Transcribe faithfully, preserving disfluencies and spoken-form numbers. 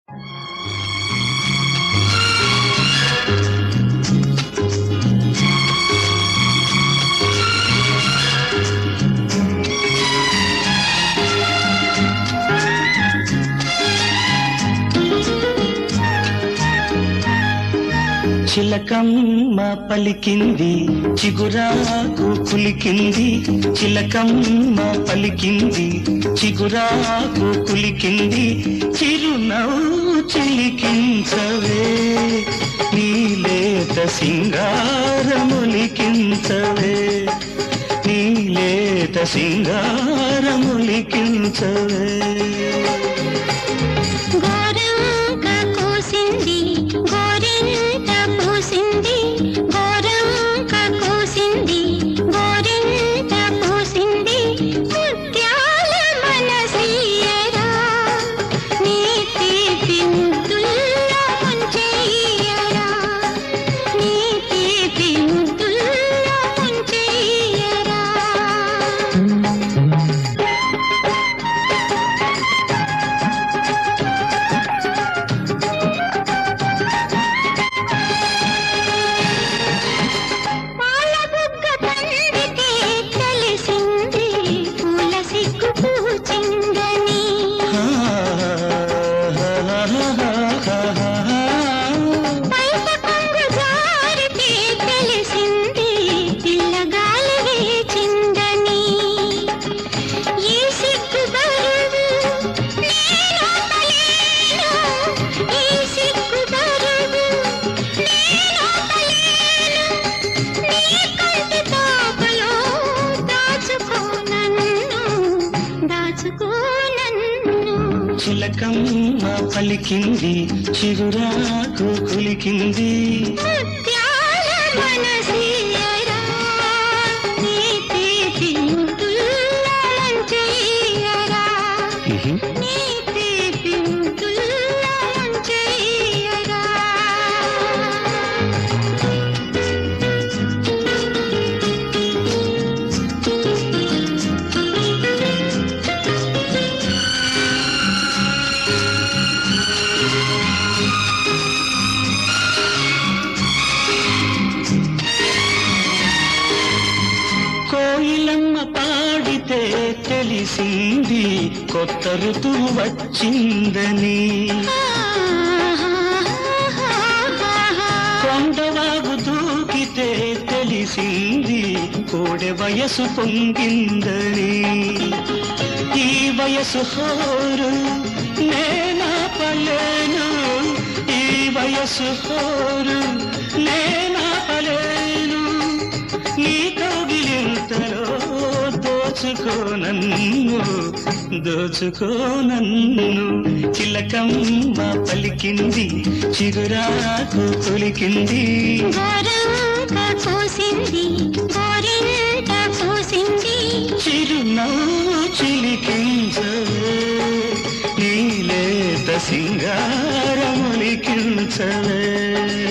చిలకమ్మ పలికింది చిగురాకు కులికింది, చిలకమ్మ పలికింది చిగురాకు కులికింది, చిరునవ్వు చిలికించవే నీలేత సింగారములికించవే, నీలేత సింగారములికించవే. చిలకమ్మ పలికింది చిగురాకు కులికింది, ముత్యాల మనసియరా నీ తీపి ముద్దుల్లో ముంచెయ్యరా, నీ తీపి ముద్దుల్లో ముంచెయ్యరా. కోయిలమ్మ పాడితే తెలిసింది కొత్త ఋతువు వచ్చిందని, కొండవాగు దూకితే తెలిసింది కోడె వయసు పొంగిందని, ఈ వయసు హోరు నేనాపలేను, ఈ వయసు హోరు నేనాపలేను, నీ కౌగిలింతలో దోచుకో నన్ను, దోచుకో నన్ను. చిలకమ్మ పలికింది చిగురాకు కులికింది, గోరంక పూసింది గోరింట పూసింది, చిరునవ్వు చిలికించవే నీలేత సింగారములికించవే.